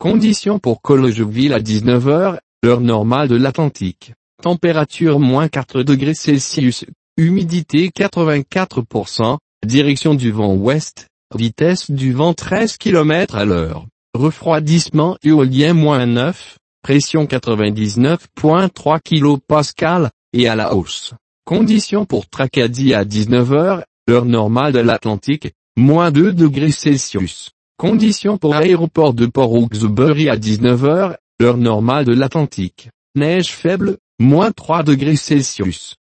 Conditions pour Collejeville à 19 h, heure normale de l'Atlantique. Température -4°C, humidité 84%, direction du vent ouest, vitesse du vent 13 km à l'heure. Refroidissement éolien -9, pression 99,3 kPa, et à la hausse. Conditions pour Tracadie à 19 h, heure normale de l'Atlantique, -2°C. Conditions pour Aéroport de Port Hawksbury à 19 h, heure normale de l'Atlantique. Neige faible, -3°C.